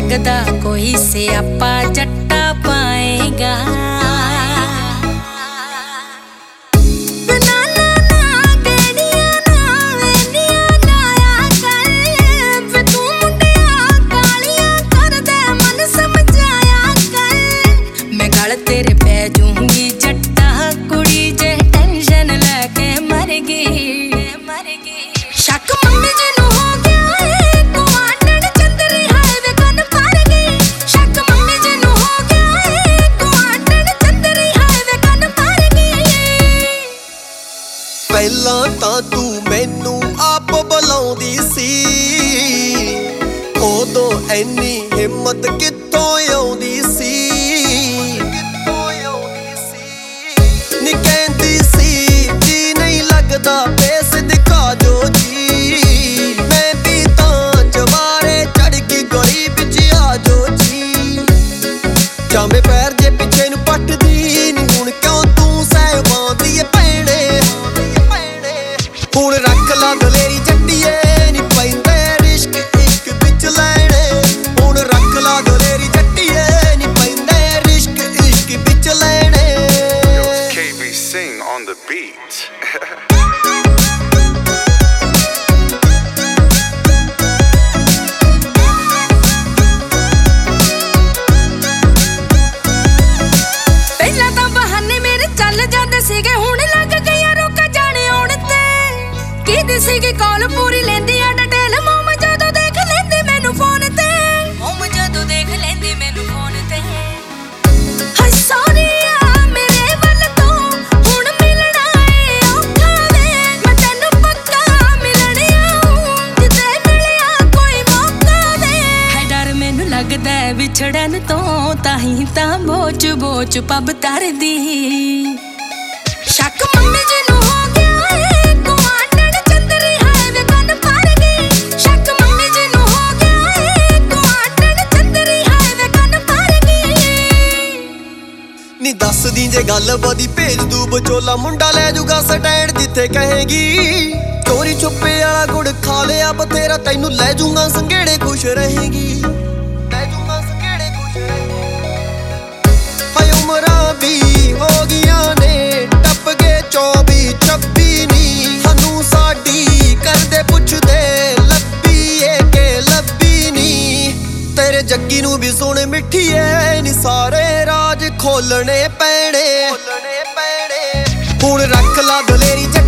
लगदा कोई स्यापा जट्टा पाएगा। तेरे पै जूंगी जट्टा कुड़ी जे टेंशन लेके मर गई। शक मम्मी जी नू हो गया है गुआंढण चंदरी हाईवे कन फड़ गई। शक मम्मी जी नू हो गया है गुआंढण चंदरी हाईवे कन फड़ गई। पहला तां तू मैनू आप बुलाउंदी सी, उदों ऐनी हिम्मत कित्थों आउंदी सी। नी कहंदी सी जी नहीं लगदा फेस दिखा जो जी, मैं भी तां चबारे चढ़ के गली बिच आ जो जी। जामे पैर जे पिछे नू पटदी नी हुण क्यों तू सह पाउंदी ऐ भैणे। हुण रख ला दलेरी जट्टीए नी पैंदे रिश्क इश्क बिच लैणे। हुण रख ला दलेरी जट्टीए नी पैंदे रिश्क इश्क बिच लैणे। Sing on the beat. पहला तां बहाने मेरे चल जांदे सीगे, हुण लग गईया रुक जाने आउण ते। कीदी सीगी कॉल पूरी लैंदी आ डिटेल, मोम जदों देख लैंदी मैनू फोन ते। मोम जदों देख लैंदी मैनू फोन ते। हाय सॉरी लगदा विछड़न तो ताही तां बोच बोच पब तरदी। शक मम्मी जी नू हो गया है गुआंढण चंदरी हाईवे कन फड़ गई। शक मम्मी जी नू हो गया है गुआंढण चंदरी हाईवे कन फड़ गई। नी दस दी जे गल बदी भेज दू बचोला, मुंडा ले जूगा स्टैंड जिथे कहेगी। चोरी छुपे वाला गुड़ खा लिया बथेरा, तैनू ले जूंगा संघेड़े खुश रहेगी। उमरां भी हो गईयां ने टप गए 24-26 नी, सानू साडी करदे पुछदे लब्बी ए के लब्बी नी। तेरे जग्गी नू भी सुण मिठीए नी सारे राज खोलने पैणे। हुण रख ला दलेरी